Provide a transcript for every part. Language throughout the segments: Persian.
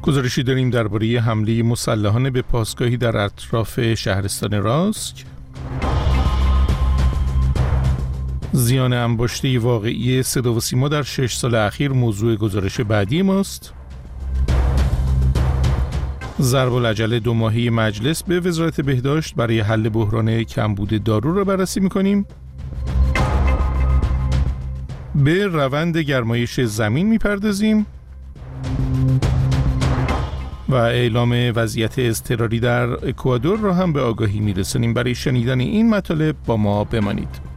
گزارشی داریم درباره حمله مسلحانه به پاسگاهی در اطراف شهرستان راسک. زیان انباشته واقعی صدا و سیما در 6 سال اخیر موضوع گزارش بعدی ماست. ضرب العجله 2 ماهه مجلس به وزارت بهداشت برای حل بحران کمبود دارو را بررسی می‌کنیم. به روند گرمایش زمین می‌پردازیم و اعلام وضعیت اضطراری در اکوادور را هم به آگاهی می‌رسانیم. برای شنیدن این مطالب با ما بمانید.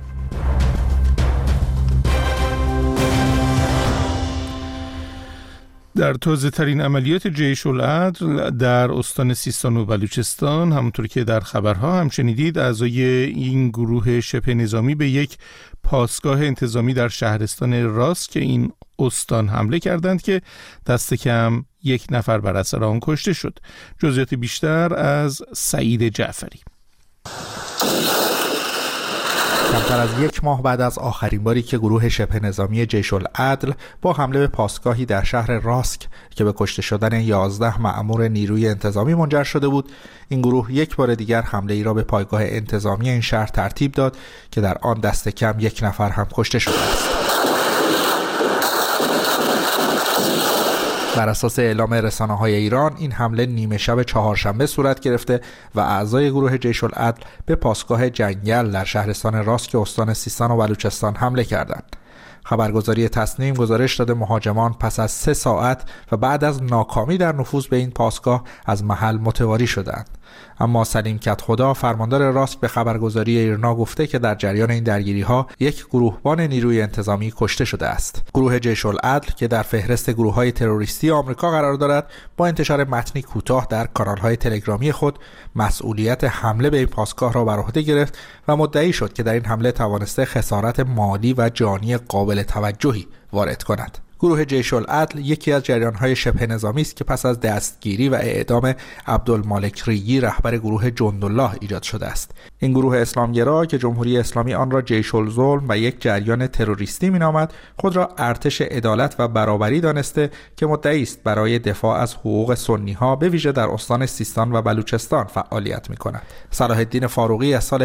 در تازه‌ترین عملیات جیش العدل در استان سیستان و بلوچستان، همونطور که در خبرها هم شنیدید، اعضای این گروه شبه نظامی به یک پاسگاه انتظامی در شهرستان راست که این استان حمله کردند که دست کم 1 نفر بر اثر آن کشته شد. جزئیات بیشتر از سعید جعفری. کمتر از 1 ماه بعد از آخرین باری که گروه شبه نظامی جیش العدل با حمله به پاسگاهی در شهر راسک که به کشته شدن 11 مأمور نیروی انتظامی منجر شده بود، این گروه یک بار دیگر حمله ای را به پایگاه انتظامی این شهر ترتیب داد که در آن دست کم 1 نفر هم کشته شده است. بر اساس اعلام رسانه‌های ایران، این حمله نیمه شب چهارشنبه صورت گرفته و اعضای گروه جیش العدل به پاسگاه جنگل در شهرستان راسک استان سیستان و بلوچستان حمله کردند. خبرگزاری تصنیم گزارش داده مهاجمان پس از 3 ساعت و بعد از ناکامی در نفوذ به این پاسگاه از محل متواری شدند. اما سلیم کدخدا، فرماندار راسک، به خبرگزاری ایرنا گفته که در جریان این درگیری‌ها 1 گروهبان نیروی انتظامی کشته شده است. گروه جیش العدل که در فهرست گروه‌های تروریستی آمریکا قرار دارد، با انتشار متنی کوتاه در کانال‌های تلگرامی خود مسئولیت حمله به این پاسگاه را بر عهده گرفت و مدعی شد که در این حمله توانسته خسارت مالی و جانی قابل توجهی وارد کند. گروه جیش العدل یکی از جریان‌های شبه نظامی است که پس از دستگیری و اعدام عبدالمالک ریگی، رهبر گروه جندالله، ایجاد شده است. این گروه اسلامگرا که جمهوری اسلامی آن را جیش الظلم و یک جریان تروریستی می‌نامد، خود را ارتش عدالت و برابری دانسته که مدعی است برای دفاع از حقوق سنی‌ها به ویژه در استان سیستان و بلوچستان فعالیت می‌کند. صلاح الدین فاروقی از سال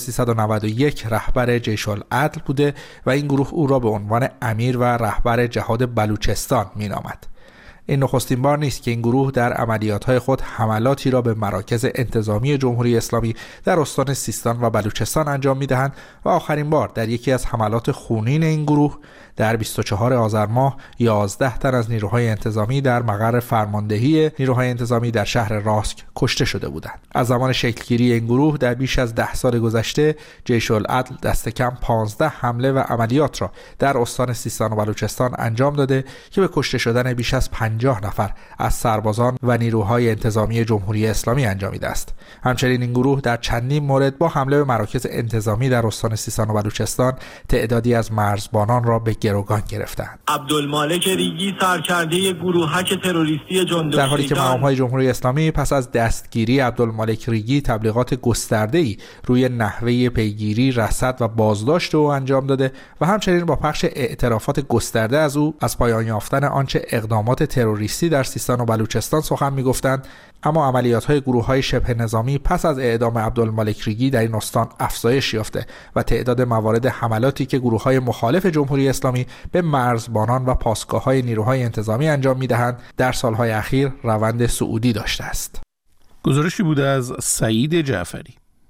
1391 رهبر جیش العدل بوده و این گروه او را به عنوان امیر و رهبر جهاد بلوچستان می‌نامد. این نخستین بار نیست که این گروه در عملیات‌های خود حملاتی را به مراکز انتظامی جمهوری اسلامی در استان سیستان و بلوچستان انجام می‌دهند و آخرین بار در یکی از حملات خونین این گروه در 24 آذر ماه 11 تن از نیروهای انتظامی در مقر فرماندهی نیروهای انتظامی در شهر راسک کشته شده بودند. از زمان شکلگیری این گروه در بیش از 10 سال گذشته، جیش العدل دست کم 15 حمله و عملیات را در استان سیستان و بلوچستان انجام داده که به کشته شدن بیش از 50 نفر از سربازان و نیروهای انتظامی جمهوری اسلامی انجامیده است. همچنین این گروه در چندین مورد با حمله به مراکز انتظامی در استان سیستان و بلوچستان تعدادی از مرزبانان را به گروگان گرفتند. عبدالمالک ریگی، سرکرده گروهک تروریستی جندالله، در حالی که مقام‌های جمهوری اسلامی پس از دستگیری عبدالمالک ریگی تبلیغات گسترده‌ای روی نحوه پیگیری، رصد و بازداشت او انجام داده و همچنین با پخش اعترافات گسترده از او از پایان یافتن آنچه اقدامات تروریستی در سیستان و بلوچستان سخن می‌گفتند، اما عملیات‌های گروه‌های شبه نظامی پس از اعدام عبدالمالک ریگی در این استان افزایش یافته و تعداد موارد حملاتی که گروه‌های مخالف جمهوری اسلامی به مرزبانان و پاسگاه‌های نیروهای انتظامی انجام می‌دهند در سال‌های اخیر روند صعودی داشته است. گزارشی بوده از سعید جعفری.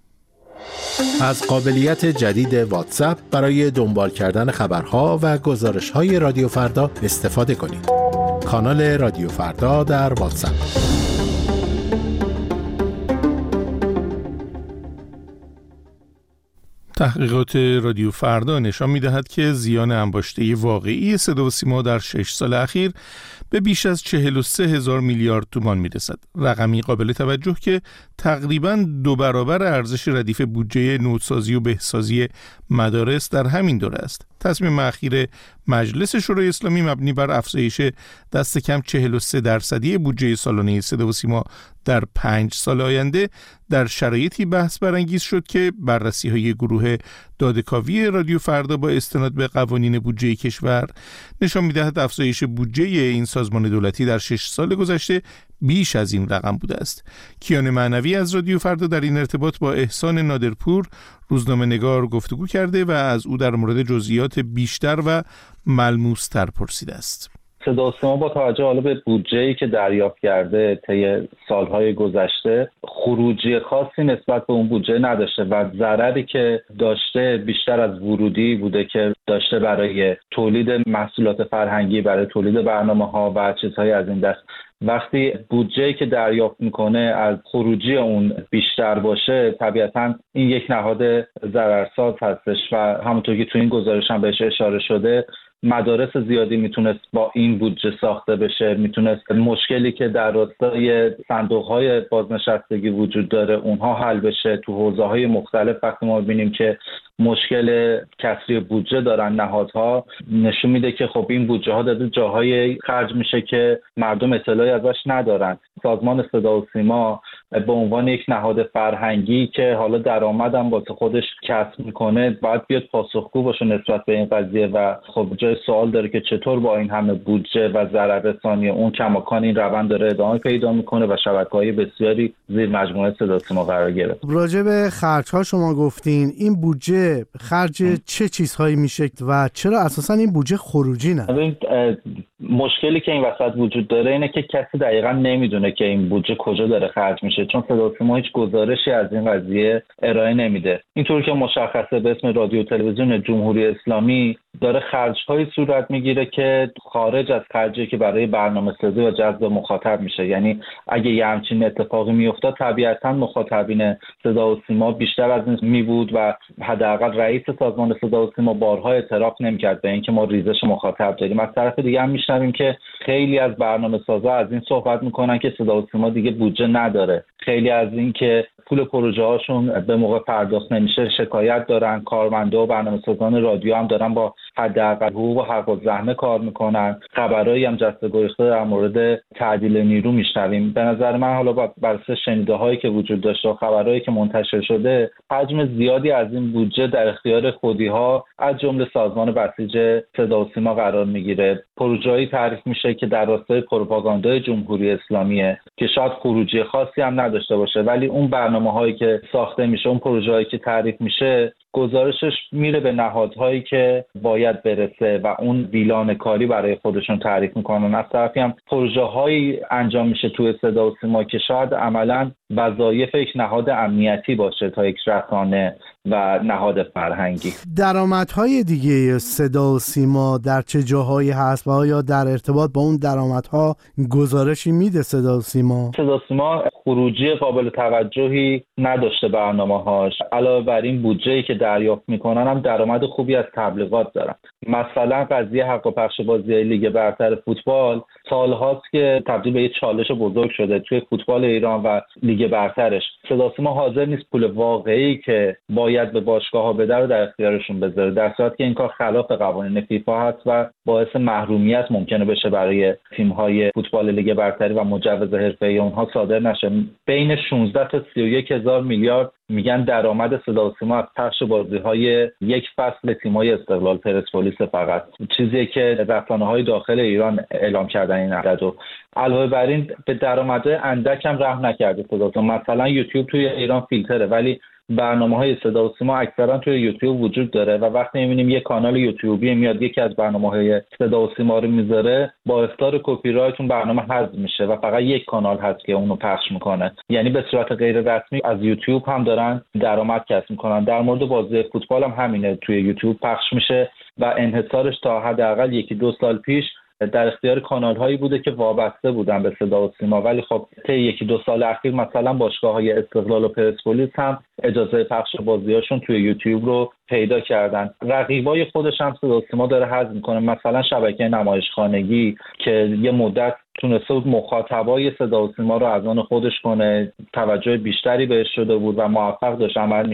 از قابلیت جدید واتساپ برای دنبال کردن خبرها و گزارش‌های رادیو فردا استفاده کنید. کانال رادیو فردا در واتساپ. تحقیقات رادیو فردا نشان می‌دهد که زیان انباشته واقعی صدا و سیما در 6 سال اخیر به بیش از 43,000 میلیارد تومان میرسد. رقمی قابل توجه که تقریباً 2 برابر ارزش ردیف بودجه نوسازی و بهسازی مدارس در همین دوره است. تصمیم اخیر مجلس شورای اسلامی مبنی بر افزایش دست کم 43% بودجه سالانه صدا و سیما در 5 سال آینده در شرایطی بحث برانگیز شد که بررسی‌های گروه داده‌کاوی رادیو فردا با استناد به قوانین بودجه کشور نشان می‌دهد افزایش بودجه این سازمان دولتی در 6 سال گذشته بیش از این رقم بوده است. کیان معنوی از رادیو فردا در این ارتباط با احسان نادرپور روزنامه‌نگار گفتگو کرده و از او در مورد جزئیات بیشتر و ملموس‌تر پرسیده است. صدا و سیما با توجه حالا به بودجه‌ای که دریافت کرده طی سالهای گذشته خروجی خاصی نسبت به اون بودجه نداشته و ضرری که داشته بیشتر از ورودی بوده که داشته برای تولید محصولات فرهنگی، برای تولید برنامه‌ها و چیزهای از این دست. وقتی بودجه‌ای که دریافت میکنه از خروجی اون بیشتر باشه، طبیعتاً این یک نهاد ضررساز هستش و همونطور که تو این گزارش هم بهش اشاره شده مدارس زیادی میتونست با این بودجه ساخته بشه، میتونست مشکلی که در راستای صندوق‌های بازنشستگی وجود داره اونها حل بشه. تو حوزه‌های مختلف وقتی ما ببینیم که مشکل کسری بودجه دارن نهادها، نشون میده که خب این بودجه ها داده جاهای خرج میشه که مردم اطلاعی ازش ندارن. سازمان صدا و سیما به عنوان یک نهاد فرهنگی که حالا درآمدم واسه خودش کسب میکنه باید بیاد پاسخگو باشه نسبت به این قضیه و خب جای سوال داره که چطور با این همه بودجه و ضرررسانی اون کماکان این روند داره ادامه پیدا میکنه و شبکه‌های بسیاری زیر مجموعه صدا و سیما قرار گرفت. راجع به خرج‌ها شما گفتین، این بودجه خرج چه چیزهایی میشه و چرا اساساً این بودجه خروجی نداره؟ مشکلی که این وسط وجود داره اینه که کسی دقیقاً نمیدونه که این بودجه کجا داره خرج میشه، چون صدا و سیما هیچ گزارشی از این قضیه ارائه نمیده. اینطور که مشخصه به اسم رادیو تلویزیون جمهوری اسلامی داره خرج‌های صورت میگیره که خارج از خرجی که برای برنامه‌سازی و جذب مخاطب میشه. یعنی اگه یه همچین اتفاقی میافتاد طبیعتاً مخاطبین صدا و سیما بیشتر از این میبود و حداقل رئیس سازمان صدا و سیما بارها اعتراف نمی‌کرد به اینکه ما ریزش مخاطب داریم. از طرف دیگه هم میشنویم که خیلی از برنامه‌سازا از این صحبت میکنن که صدا و سیما دیگه بودجه نداره. خیلی از این که پول پروژه هاشون به موقع پرداخت نمیشه شکایت دارن. کارمندا و برنامه‌سازان رادیو هم دارن با حداقل حقوق و حق الزحمه کار میکنن. خبرایی هم جسته گریخته در مورد تعدیل نیرو میشنویم. به نظر من حالا بر اساس شنیده‌هایی که وجود داشته و خبرایی که منتشر شده حجم زیادی از این بودجه در اختیار خودی‌ها از جمله سازمان بسیج صدا و سیما قرار میگیره. پروژه‌ای تعریف میشه که در راستای پروپاگاندای جمهوری اسلامیه که شاید خروجی خاصی هم نداشته باشه، ولی اون برنامه‌هایی که ساخته میشه، اون پروژه‌هایی که تعریف میشه، گزارشش میره به نهادهایی که باید برسه و اون ویلان کاری برای خودشون تعریف میکنن. از طرفی هم پروژه‌هایی انجام میشه توی صدا و سیما که شاید عملاً وظایف یک نهاد امنیتی باشه تا یک رسانه و نهاد فرهنگی. درآمدهای دیگه صدا و سیما در چه جاهایی هست و آیا در ارتباط با اون درآمدها گزارشی میده صدا و سیما؟ صدا و سیما خروجی قابل توجهی نداشته برنامه‌هاش. علاوه بر این بودجه‌ای که دریافت میکنن هم درآمد خوبی از تبلیغات دارن. مثلا قضیه حق و پخش بازی لیگ برتر فوتبال سالهاست که تبدیل به یک چالش بزرگ شده توی فوتبال ایران و لیگ برترش. صدا و سیما حاضر نیست پول واقعی که باید به باشگاه‌ها بده رو در اختیارشون بذاره، در صورتی که این کار خلاف قوانین فیفا هست و باعث محرومیت ممکنه بشه برای تیم‌های فوتبال لیگ برتری و مجوز حرفه‌ای اونها صادر نشه. بین 16 تا 31 هزار میلیارد میگن درآمد صدا و سیما از پخش بازی‌های یک فصل تیم‌های استقلال پرسپولیس فقط، چیزی که رسانه‌های داخل ایران اعلام کردن این عددو. علاوه بر این به درآمدهای اندک هم رحم نکرده صدا و سیما. مثلا یوتیوب توی ایران فیلتره ولی برنامه‌های صدا و سیما اکثرا توی یوتیوب وجود داره و وقتی می‌بینیم یک کانال یوتیوبی میاد یکی از برنامه‌های صدا و سیما رو میذاره با اخطار کپی رایت اون برنامه حذف میشه و فقط یک کانال هست که اونو پخش میکنه. یعنی به صورت غیر رسمی از یوتیوب هم دارن درآمد کسب میکنن. در مورد بازی فوتبال هم همینه، توی یوتیوب پخش میشه و انحصارش تا حداقل 1-2 سال پیش در اختیار کانال‌هایی بوده که وابسته بودن به صدا و سیما، ولی خب طی 1-2 سال اخیر مثلا باشگاه‌های استقلال و پرسپولیس هم اجازه پخش بازی‌هاشون توی یوتیوب رو پیدا کردن. رقیبای خودش هم صدا و سیما داره حذف می‌کنه، مثلا شبکه نمایشخانگی که یه مدت تونسته بود مخاطبای صدا و سیما رو از آن خودش کنه، توجه بیشتری بهش شده بود و موفق داشت عمل میکرد،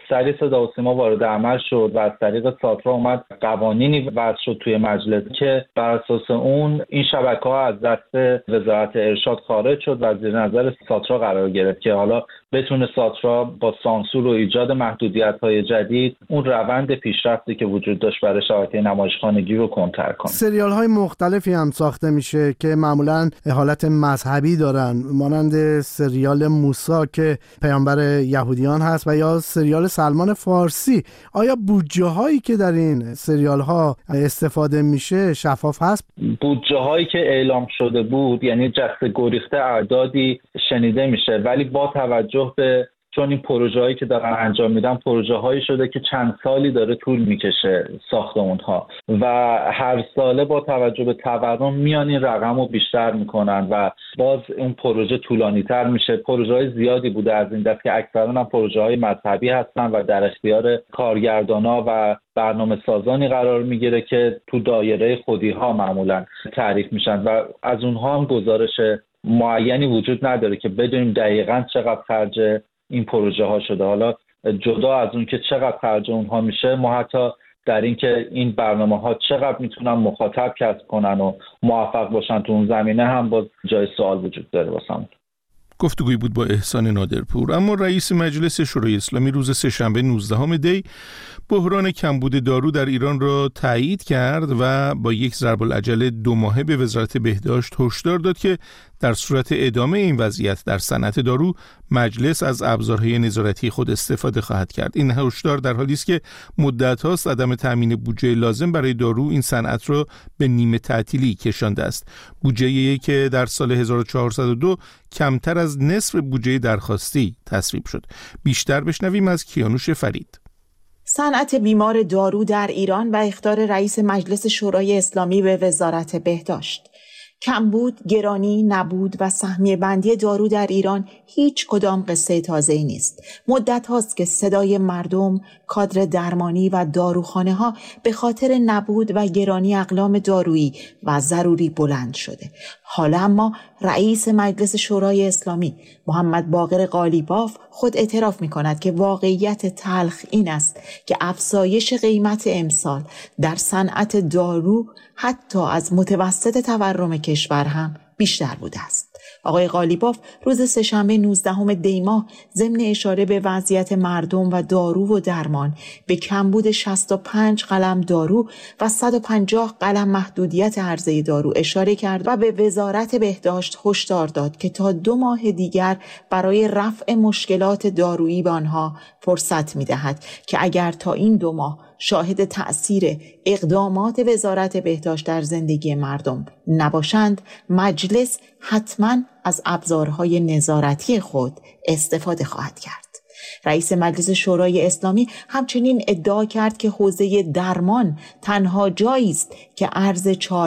سریع صدا و سیما وارد عمل شد و از طریق ساترا اومد قوانینی وضع شد توی مجلس که بر اساس اون این شبکه‌ها از دست وزارت ارشاد خارج شد و زیر نظر ساترا قرار گرفت که حالا بتونه ساترا با سانسور و ایجاد محدودیت‌های جدید اون روند پیشرفتی که وجود داشت برای شبکه نمایشخوانگی رو کنتر کنه. سریال‌های مختلفی هم ساخته میشه که معمولاً حالت مذهبی دارن، مانند سریال موسی که پیامبر یهودیان هست و یا سریال سلمان فارسی. آیا بودجه‌هایی که در این سریال‌ها استفاده میشه شفاف هست؟ بودجه‌هایی که اعلام شده بود، یعنی جسته گریخته اعدادی شنیده میشه، ولی با توجه به چون این پروژه‌هایی که دارن انجام میدن پروژه‌هایی شده که چند سالی داره طول میکشه ساخت اونها و هر ساله با توجه به تورم میان این رقم رو بیشتر میکنن و باز اون پروژه طولانی‌تر میشه. پروژه‌های زیادی بوده از این دست که اکثرا هم پروژه‌های مذهبی هستن و در اختیار کارگردانا و برنامه سازانی قرار میگیره که تو دایره خودی‌ها معمولا تعریف میشن و از اونها هم گزارش معینی وجود نداره که بدونیم دقیقاً چقدر خرج این پروژه ها شده. حالا جدا از اون که چقدر خرج اونها میشه، ما حتی در این که این برنامه ها چقدر میتونن مخاطب کسب کنن و موفق باشن تو اون زمینه هم باز جای سوال وجود داره واسمون. گفتگویی بود با احسان نادرپور. اما رئیس مجلس شورای اسلامی روز سه‌شنبه 19 دی بحران کمبود دارو در ایران را تایید کرد و با یک ضرب العجله 2 ماهه به وزارت بهداشت هشدار داد که در صورت ادامه این وضعیت در صنعت دارو مجلس از ابزارهای نظارتی خود استفاده خواهد کرد. این هشدار در حالی است که مدت هاست عدم تامین بودجه لازم برای دارو این صنعت را به نیمه تعطیلی کشانده است. بودجه‌ای که در سال 1402 کمتر از نصف بودجه درخواستی تصویب شد. بیشتر بشنویم از کیانوش فرید. صنعت بیمار دارو در ایران و اخطار رئیس مجلس شورای اسلامی به وزارت بهداشت. کمبود، گرانی، نبود و سهمیه بندی دارو در ایران هیچ کدام قصه تازه‌ای نیست. مدت هاست که صدای مردم، کادر درمانی و داروخانه ها به خاطر نبود و گرانی اقلام دارویی و ضروری بلند شده. حالا اما رئیس مجلس شورای اسلامی محمد باقر قالیباف خود اعتراف می کند که واقعیت تلخ این است که افزایش قیمت امسال در صنعت دارو حتی از متوسط تورم کشور هم بیشتر بوده است. آقای قالیباف روز سه‌شنبه 19 دی ماه ضمن اشاره به وضعیت مردم و دارو و درمان به کمبود 65 قلم دارو و 150 قلم محدودیت عرضه دارو اشاره کرد و به وزارت بهداشت هشدار داد که تا 2 ماه دیگر برای رفع مشکلات دارویی به آنها فرصت می‌دهد که اگر تا این 2 ماه شاهد تأثیر اقدامات وزارت بهداشت در زندگی مردم نباشند، مجلس حتماً از ابزارهای نظارتی خود استفاده خواهد کرد. رئیس مجلس شورای اسلامی همچنین ادعا کرد که حوزه درمان تنها جایی است که ارز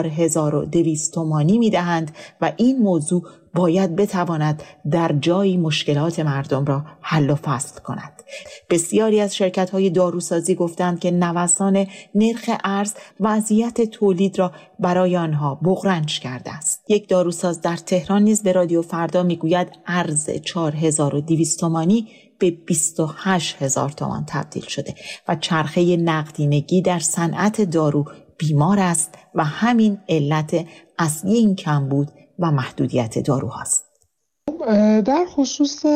4200 تومانی می‌دهند و این موضوع باید بتواند در جایی مشکلات مردم را حل و فصل کند. بسیاری از شرکت‌های داروسازی گفتند که نوسان نرخ ارز وضعیت تولید را برای آنها بغرنج کرده است. یک داروساز در تهران نیز به رادیو فردا میگوید ارز 4200 تومانی به 28000 تومان تبدیل شده و چرخه نقدینگی در صنعت دارو بیمار است و همین علت اصلی این کمبود و محدودیت دارو هست. در خصوص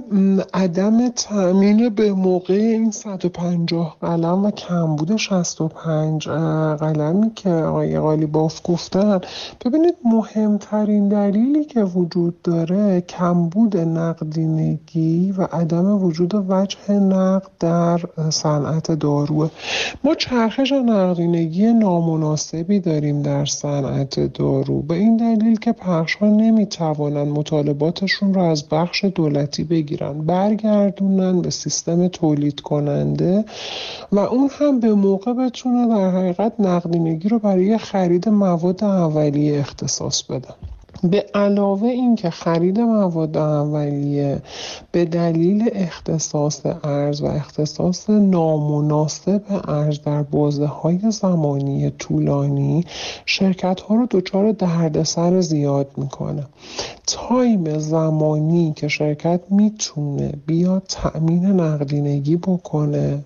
عدم تأمین به موقع این 150 قلم و کمبود 65 قلمی که آقای قالیباف گفتن، ببینید مهمترین دلیلی که وجود داره کمبود نقدینگی و عدم وجود وجه نقد در صنعت داروه. ما چرخش نقدینگی نامناسبی داریم در صنعت دارو به این دلیل که پخش‌ها نمیتوانند مطالباتشون رو از بخش دولتی بگیرن برگردونن به سیستم تولید کننده و اون هم به موقع بتونه در حقیقت نقدینگی رو برای خرید مواد اولیه اختصاص بدن. به علاوه این که خرید مواد اولیه به دلیل اختصاص ارز و اختصاص نامناسب ارز در بازه‌های زمانی طولانی شرکت‌ها رو دچار دردسر زیاد میکنه. تایم زمانی که شرکت میتونه بیاد تأمین نقدینگی بکنه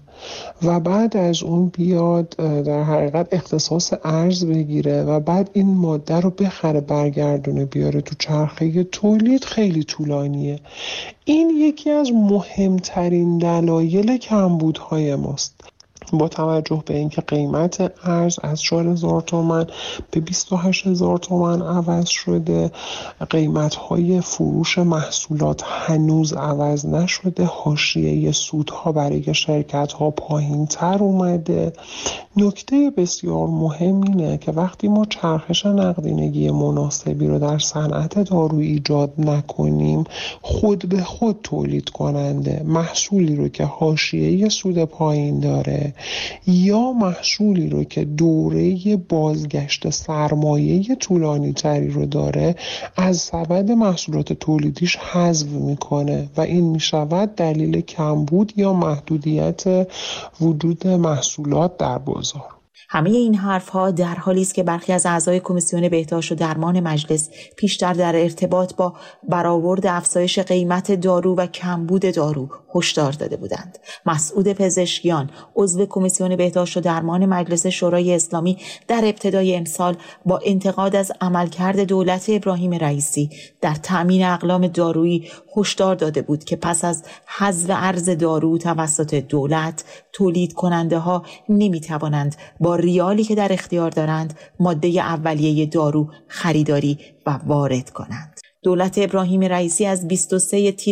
و بعد از اون بیاد در حقیقت اختصاص ارز بگیره و بعد این ماده رو بخره برگردونه بیاره تو چرخه تولید خیلی طولانیه. این یکی از مهمترین دلایل کمبودهای ماست. با توجه به اینکه قیمت ارز از 4,000 تومان به 28,000 تومان عوض شده، قیمت‌های فروش محصولات هنوز عوض نشده، حاشیه سودها برای شرکت‌ها پایین‌تر اومده. نکته بسیار مهم اینه که وقتی ما چرخش نقدینگی مناسبی رو در صنعت دارو ایجاد نکنیم، خود به خود تولید کننده محصولی رو که حاشیه سود پایین داره یا محصولی رو که دوره بازگشت سرمایه طولانی تری رو داره از سبد محصولات تولیدیش حذف میکنه و این میشود دلیل کمبود یا محدودیت وجود محصولات در بازار. همه این حرف‌ها در حالی است که برخی از اعضای کمیسیون بهداشت و درمان مجلس پیشتر در ارتباط با برآورد افزایش قیمت دارو و کمبود دارو هشدار داده بودند. مسعود پزشکیان، عضو کمیسیون بهداشت و درمان مجلس شورای اسلامی، در ابتدای امسال با انتقاد از عملکرد دولت ابراهیم رئیسی در تأمین اقلام دارویی هشدار داده بود که پس از حذف ارز دارو توسط دولت، تولید کننده ها نمی توانند با ریالی که در اختیار دارند ماده اولیه دارو خریداری و وارد کنند. دولت ابراهیم رئیسی از 23 تیر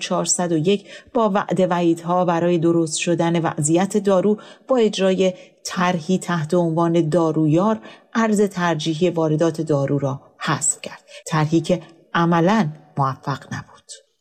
1401 با وعده وعیدها برای درست شدن وضعیت دارو با اجرای طرحی تحت عنوان دارویار ارز ترجیحی واردات دارو را حذف کرد. طرحی که عملاً موفق نبود.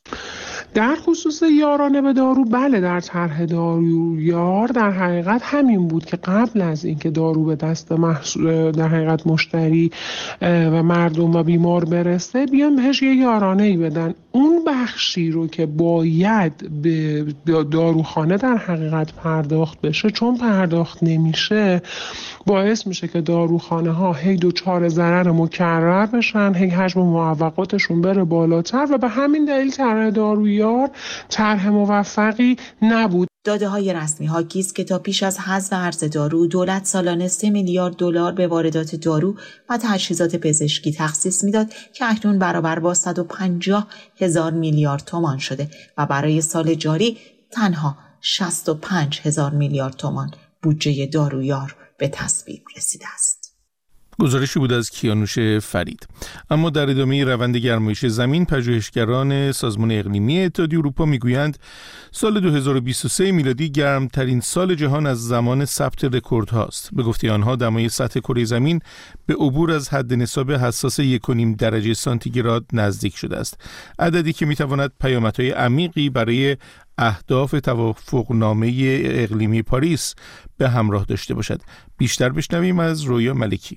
در خصوص یارانه به دارو، بله، در طرح دارویار در حقیقت همین بود که قبل از اینکه دارو به دست در حقیقت مشتری و مردم و بیمار برسه بیان بهش یه یارانه‌ای بدن. اون بخشی رو که باید به داروخانه در حقیقت پرداخت بشه، چون پرداخت نمیشه، باعث میشه که داروخانه ها هی دچار ضرر مکرر بشن، هی حجم معوقاتشون بره بالاتر و به همین دلیل طرح دارویار طرح موفقی نبود. داده های رسمی حاکی است که تا پیش از حذف ارز دارو دولت سالانه 3 میلیارد دلار به واردات دارو و تجهیزات پزشکی تخصیص میداد که اکنون برابر با 150,000 میلیارد تومان شده و برای سال جاری تنها 65,000 میلیارد تومان بودجه دارویار به تصویب رسیده است. گزارشی بود از کیانوش فرید. اما در ادامه روند گرمایش زمین، پژوهشگران سازمان اقلیمی اتحادیه اروپا میگویند سال 2023 میلادی گرمترین سال جهان از زمان ثبت رکوردهاست. به گفته آنها دمای سطح کره زمین به عبور از حد نصاب حساس 1.5 درجه سانتیگراد نزدیک شده است. عددی که میتواند پیامدهای عمیقی برای اهداف توافقنامه اقلیمی پاریس به همراه داشته باشد. بیشتر بشنویم از رویا ملکی.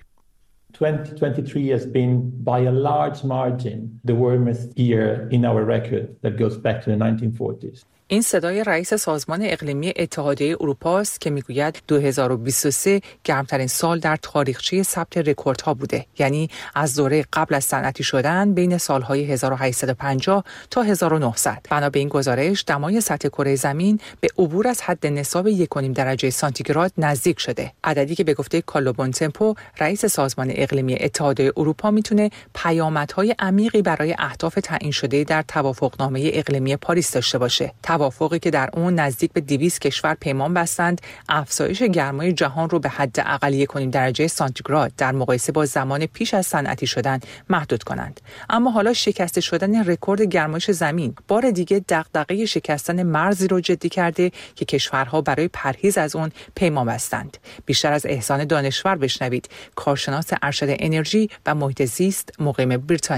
2023 has been by a large margin the warmest year in our record that goes back to the 1940s. این صدای رئیس سازمان اقلیمی اتحادیه اروپا است که میگوید 2023 گرمترین سال در تاریخچه ثبت رکوردها بوده، یعنی از دوره قبل از صنعتی شدن بین سالهای 1850 تا 1900. بنا به این گزارش دمای سطح کره زمین به عبور از حد نصاب 1.5 درجه سانتیگراد نزدیک شده. عددی که به گفته کارلو بونتمپو رئیس سازمان اقلیمی اتحادیه اروپا میتونه پیامدهای عمیقی برای اهداف تعیین شده در توافقنامه اقلیمی پاریس داشته باشه. توافقی که در اون نزدیک به 200 کشور پیمان بستند افزایش گرمای جهان رو به حد اقل 1.5 درجه سانتیگراد در مقایسه با زمان پیش از صنعتی شدن محدود کنند. اما حالا شکسته شدن رکورد گرمایش زمین بار دیگه دغدغه شکستن مرزی رو جدی کرده که کشورها برای پرهیز از اون پیمان بستند. بیشتر از احسان دانشور بشنوید، کارشناس ارشد انرژی و محیط زیست مقیم بریتانیا.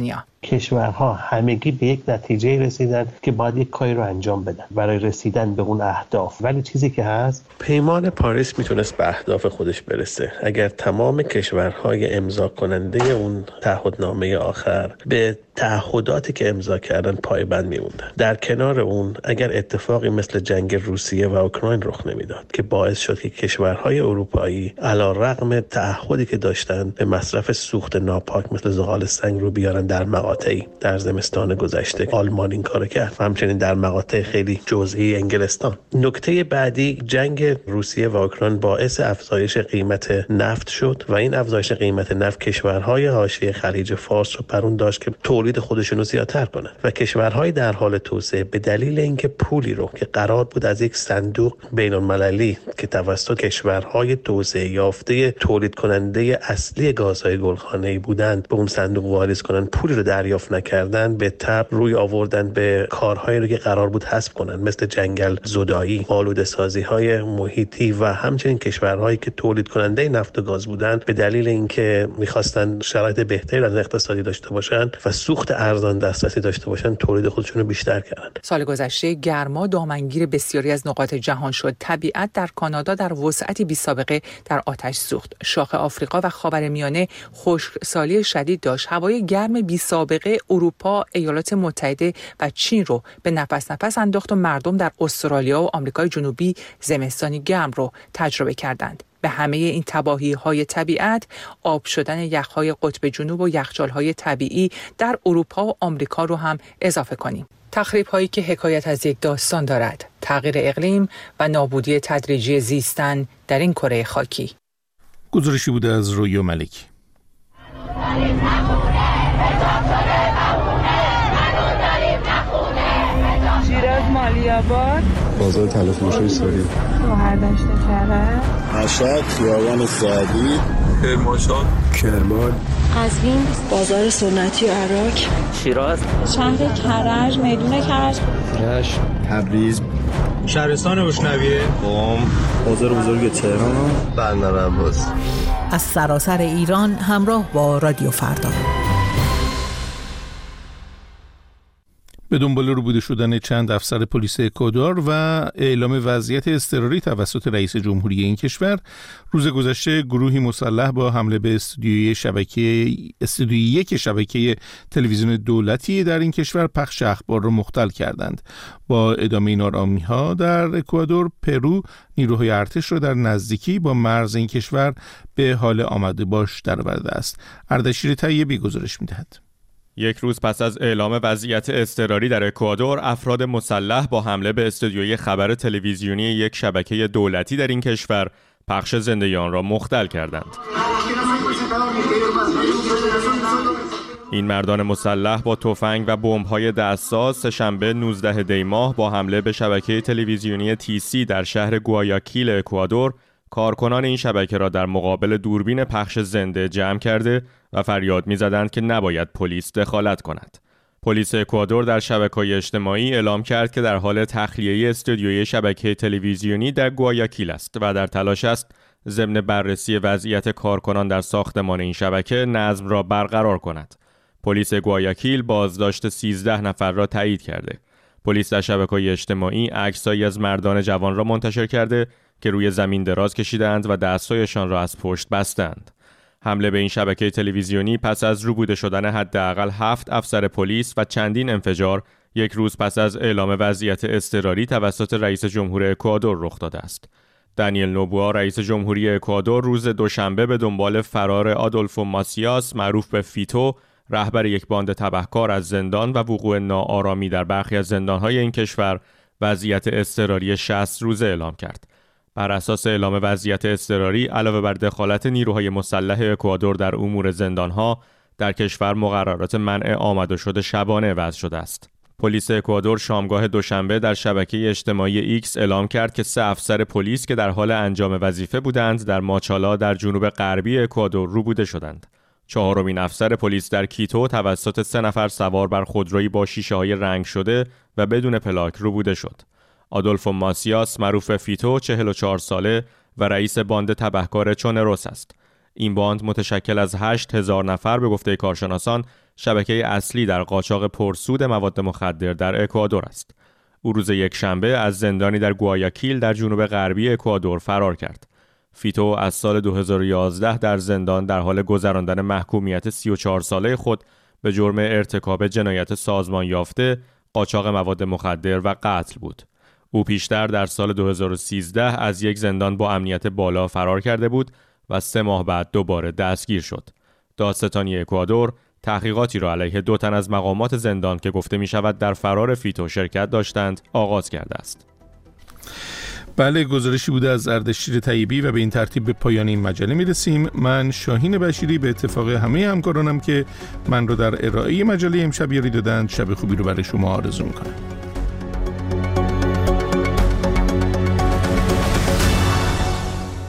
کشورها همگی به یک نتیجه رسیدن که باید یک کاری رو انجام بدن برای رسیدن به اون اهداف. ولی چیزی که هست، پیمان پاریس میتونست به اهداف خودش برسه اگر تمام کشورهای امضا کننده اون تعهدنامه آخر به تعهداتی که امضا کردن پایبند میموندن. در کنار اون اگر اتفاقی مثل جنگ روسیه و اوکراین رخ نمیداد که باعث شد که کشورهای اروپایی علیرغم تعهدی که داشتن به مصرف سوخت ناپاک مثل زغال سنگ رو بیارن در مقاطعی، در زمستان گذشته آلمان این کارو کرد و همچنین در مقاطع خیلی جزئی انگلستان. نکته بعدی، جنگ روسیه و اوکراین باعث افزایش قیمت نفت شد و این افزایش قیمت نفت کشورهای حاشیه خلیج فارس رو برون داشت که تولید خودشون رو زیادتر کنن و کشورهای در حال توسعه به دلیل اینکه پولی رو که قرار بود از یک صندوق بین‌المللی که توسط کشورهای توسعه یافته تولید کننده اصلی گازهای گلخانه‌ای بودند به اون صندوق واریز کنن، پولی رو دریافت نکردن، به تبع روی آوردن به کارهایی رو که قرار بود حذف کنن، مثل جنگل زدایی، آلوده‌سازی‌های محیطی و همچنین کشورهایی که تولید کننده نفت و گاز بودند به دلیل اینکه می‌خواستن شرایط بهتری از اقتصادی داشته باشن و سوخت ارزان دسترسی داشته باشن، تولید خودشون رو بیشتر کردن. سال گذشته گرما دامنگیر بسیاری از نقاط جهان شد. طبیعت در کانادا در وسعتی بی‌سابقه در آتش سوخت. شاخ آفریقا و خاورمیانه خشکسالی شدید داشت. هوای گرم بی‌سابقه اروپا، ایالات متحده و چین رو به نفس انداخت و مردم در استرالیا و آمریکای جنوبی زمستانی گرم رو تجربه کردند. به همه این تباهی‌های طبیعت، آب شدن یخ‌های قطب جنوب و یخچال‌های طبیعی در اروپا و آمریکا رو هم اضافه کنیم. تخریب‌هایی که حکایت از یک داستان دارد: تغییر اقلیم و نابودی تدریجی زیستن در این کره خاکی. گزارشی بوده از رویا ملکی. شیراز مالی‌آباد، بازار تلفروشی ساری، شهردشت کرج، مشهد خیابان سعدی، کرمانشاه، کرمان، قزوین، بازار سنتی عراق، شیراز، شهر کرج، میدون کرج، رشت، تبریز، شهرستان بشنویه، قم، بازار بزرگ تهران، بندرعباس. از سراسر ایران همراه با رادیو فردا. به دنبال ربوده شدن چند افسر پلیس اکوادور و اعلام وضعیت اضطراری توسط رئیس جمهوری این کشور، روز گذشته گروهی مسلح با حمله به استودیوی یک شبکه تلویزیون دولتی در این کشور پخش اخبار را مختل کردند. با ادامه نارامی‌ها در اکوادور، پرو نیروهای ارتش را در نزدیکی با مرز این کشور به حال آمده باش درآورده است. اردشیر طیبی گزارش می‌دهد. یک روز پس از اعلام وضعیت اضطراری در اکوادور، افراد مسلح با حمله به استودیوی خبر تلویزیونی یک شبکه دولتی در این کشور پخش زنده آن را مختل کردند. این مردان مسلح با تفنگ و بمب‌های دستساز سه‌شنبه 19 دی ماه با حمله به شبکه تلویزیونی TC در شهر گوایاکیل اکوادور، کارکنان این شبکه را در مقابل دوربین پخش زنده جمع کرده و فریاد می‌زدند که نباید پلیس دخالت کند. پلیس اکوادور در شبکه‌های اجتماعی اعلام کرد که در حال تخلیه استودیوی شبکه تلویزیونی در گوایاکیل است و در تلاش است ضمن بررسی وضعیت کارکنان در ساختمان این شبکه نظم را برقرار کند. پلیس گوایاکیل بازداشت 13 نفر را تایید کرده. پلیس در شبکه‌های اجتماعی عکسایی از مردان جوان را منتشر کرده که روی زمین دراز کشیدند و دستایشان را از پشت بستند. حمله به این شبکه تلویزیونی پس از ربوده شدن حداقل 7 افسر پلیس و چندین انفجار، یک روز پس از اعلام وضعیت اضطراری توسط رئیس جمهور اکوادور رخ داده است. دانیل نوبوا رئیس جمهوری اکوادور روز دوشنبه به دنبال فرار آدولفو ماسیاس معروف به فیتو، رهبر یک باند تبهکار از زندان و وقوع ناآرامی در برخی از زندان‌های این کشور، وضعیت اضطراری 60 روزه اعلام کرد. بر اساس اعلام وضعیت اضطراری، علاوه بر دخالت نیروهای مسلح اکوادور در امور زندان‌ها، در کشور مقررات منع آمد و شد شبانه وضع شده است. پلیس اکوادور شامگاه دوشنبه در شبکه اجتماعی ایکس اعلام کرد که 3 افسر پلیس که در حال انجام وظیفه بودند در ماچالا در جنوب غربی اکوادور ربوده شدند. 4مین افسر پلیس در کیتو توسط 3 نفر سوار بر خودرویی با شیشه‌های رنگ شده و بدون پلاک ربوده شد. آدولفو ماسیاس معروف به فیتو 44 ساله و رئیس باند تبهکار چونروس است. این باند متشکل از 8000 نفر به گفته کارشناسان شبکه اصلی در قاچاق پرسود مواد مخدر در اکوادور است. او روز یکشنبه از زندانی در گوایاکیل در جنوب غربی اکوادور فرار کرد. فیتو از سال 2011 در زندان در حال گذراندن محکومیت 34 ساله خود به جرم ارتکاب جنایت سازمان یافته، قاچاق مواد مخدر و قتل بود. او پیشتر در سال 2013 از یک زندان با امنیت بالا فرار کرده بود و 3 ماه بعد دوباره دستگیر شد. دادستانی اکوادور تحقیقاتی را علیه 2 تن از مقامات زندان که گفته می شود در فرار فیتو شرکت داشتند آغاز کرده است. بله، گزارشی بوده از اردشیر طیبی و به این ترتیب به پایان این مجله می رسیم. من شاهین بشیری به اتفاق همه همکارانم که من رو در ارائه مجله امشب یاری دادند، شب خوبی رو برای شما آرزو می کنم.